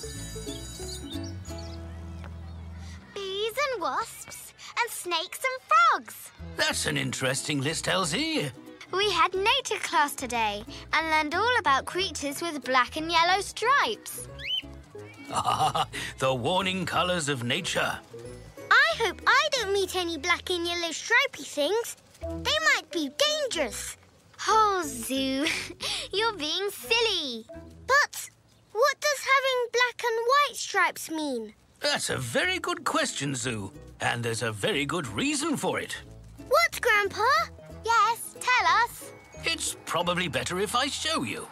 Bees and wasps and snakes and frogs. That's an interesting list, Elsie. We had nature class today and learned all about creatures with black and yellow stripes. Ah, the warning colours of nature. I hope I don't meet any black and yellow stripy things. They might be dangerous. Oh, Zoo, you're being silly. But what does having black and white stripes mean? That's a very good question, Zoo. And there's a very good reason for it. What, Grandpa? Yes, tell us. It's probably better if I show you.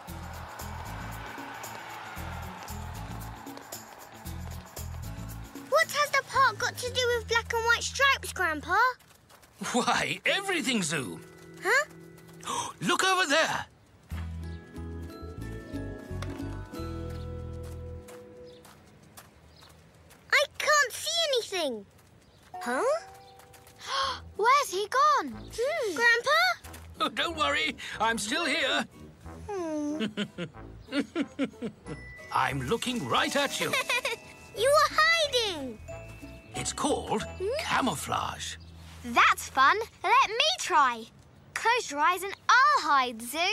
What has the park got to do with black and white stripes, Grandpa? Why, everything, Zoo. Huh? Look over there. I can't see anything. Huh? Where's he gone? Grandpa? Oh, don't worry, I'm still here. I'm looking right at you. You were hiding. It's called camouflage. That's fun. Let me try. Close your eyes and I'll hide, Zoo.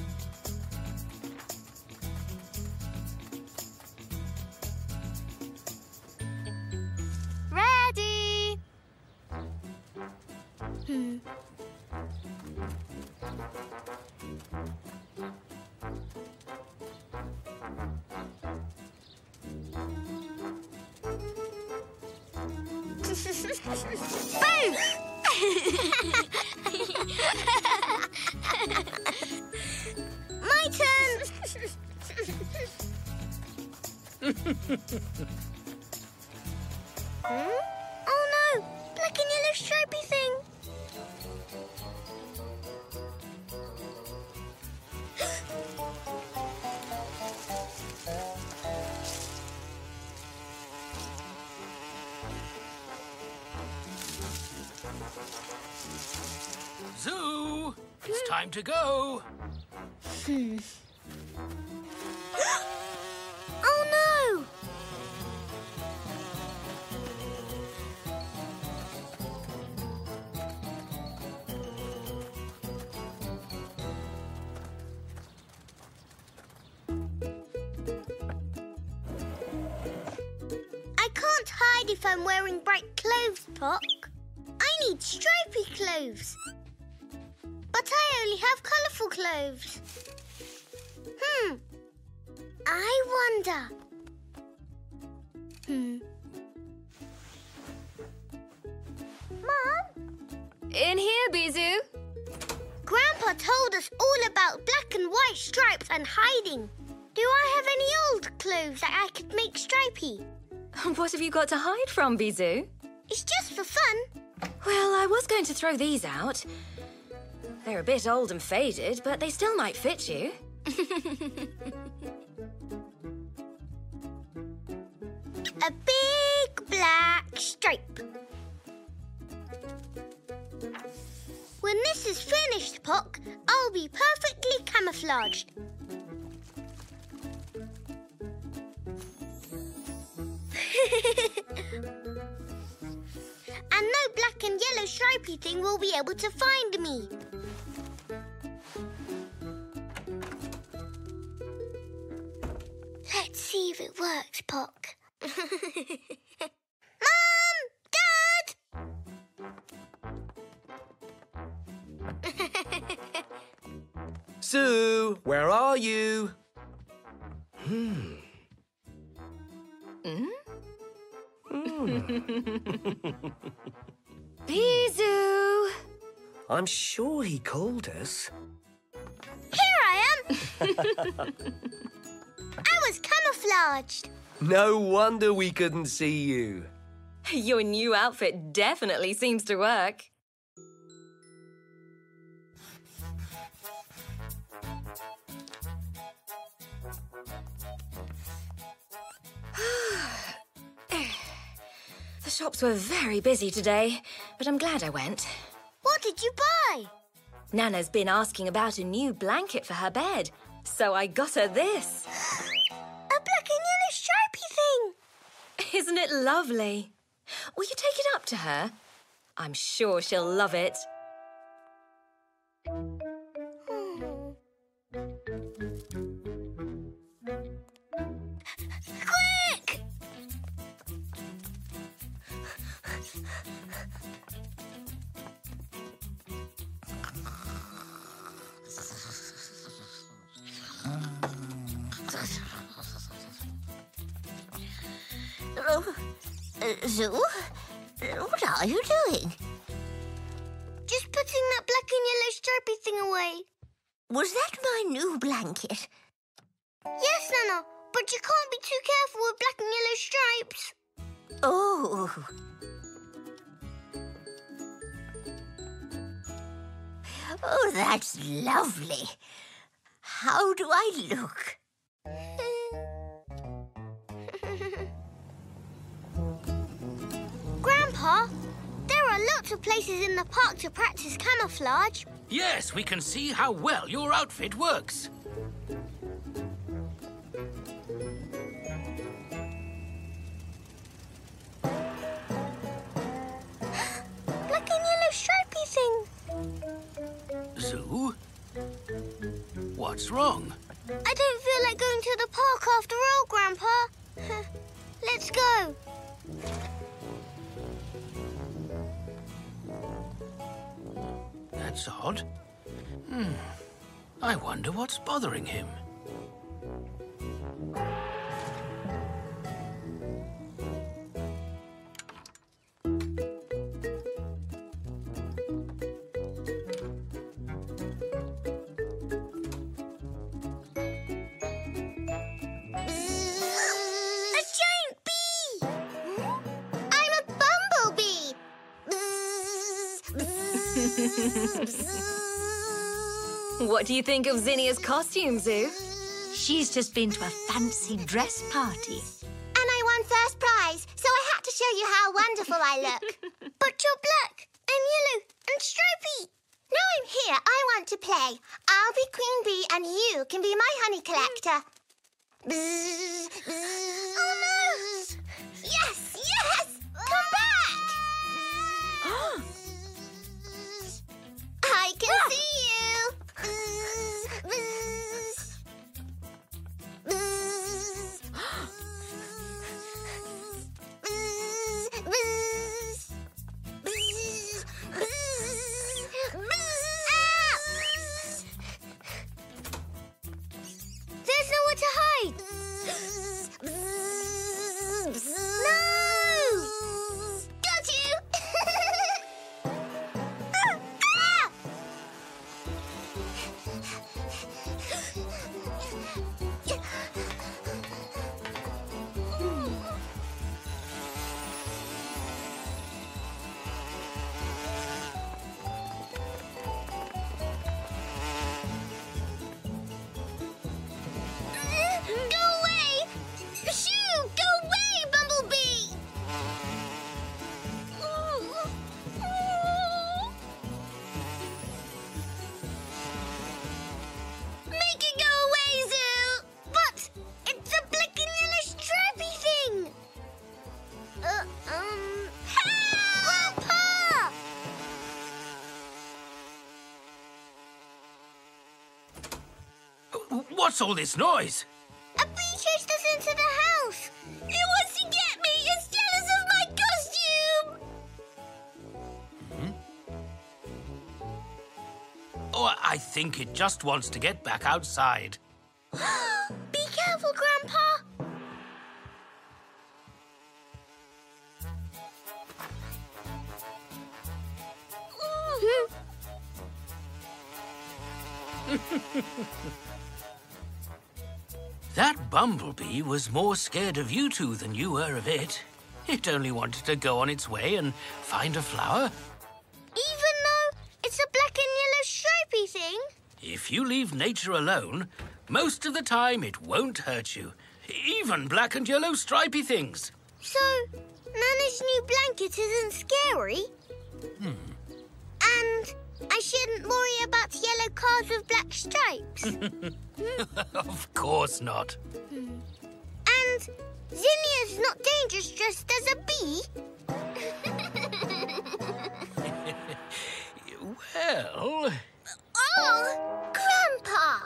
Ready? Boo! My turn. Oh no! Black and yellow stripy thing. Zoo, it's time to go. Oh no! I can't hide if I'm wearing bright clothes, Pock. I need stripy clothes. But I only have colourful clothes. I wonder. Mom? In here, Bisou. Grandpa told us all about black and white stripes and hiding. Do I have any old clothes that I could make stripy? What have you got to hide from, Bisou? It's just for fun. Well, I was going to throw these out. They're a bit old and faded, but they still might fit you. A big black stripe. When this is finished, Pock, I'll be perfectly camouflaged. And no black and yellow stripy thing will be able to find me. Let's see if it works, Pock. Mom! Dad! Sue, where are you? Bisou! I'm sure he called us. Here I am! I was camouflaged. No wonder we couldn't see you. Your new outfit definitely seems to work. The shops were very busy today, but I'm glad I went. What did you buy? Nana's been asking about a new blanket for her bed, so I got her this. A black and yellow stripy it lovely? Will you take it up to her? I'm sure she'll love it. Quick! Zoo? What are you doing? Just putting that black and yellow stripy thing away. Was that my new blanket? Yes, Nana, but you can't be too careful with black and yellow stripes. Oh. Oh, that's lovely. How do I look? Grandpa, there are lots of places in the park to practice camouflage. Yes, we can see how well your outfit works. Black and yellow stripy thing. Zoo? What's wrong? I don't feel like going to the park after all, Grandpa. Let's go. That's odd. I wonder what's bothering him. A giant bee! I'm a bumblebee! What do you think of Zinnia's costume, Zoo? She's just been to a fancy dress party. And I won first prize, so I had to show you how wonderful I look. But you're black and yellow and stripy. Now I'm here, I want to play. I'll be Queen Bee and you can be my honey collector. Oh no! Yes, yes! Come back! I can see you! There's nowhere to hide! No! Got you! Go away! Shoo! Go away, Bumblebee! Make it go away, Zoo! But it's a black and yellow stripy thing! Help! Grandpa! What's all this noise? A bee chased us into the house! It wants to get me! It's jealous of my costume! Oh, I think it just wants to get back outside. Be careful, Grandpa! That bumblebee was more scared of you two than you were of it. It only wanted to go on its way and find a flower. Even though it's a black and yellow stripy thing? If you leave nature alone, most of the time it won't hurt you. Even black and yellow stripy things. So, Nana's new blanket isn't scary? And I shouldn't worry about yellow cars with black stripes? Of course not. And means Zinnia's not dangerous dressed as a bee? Well... Oh, Grandpa!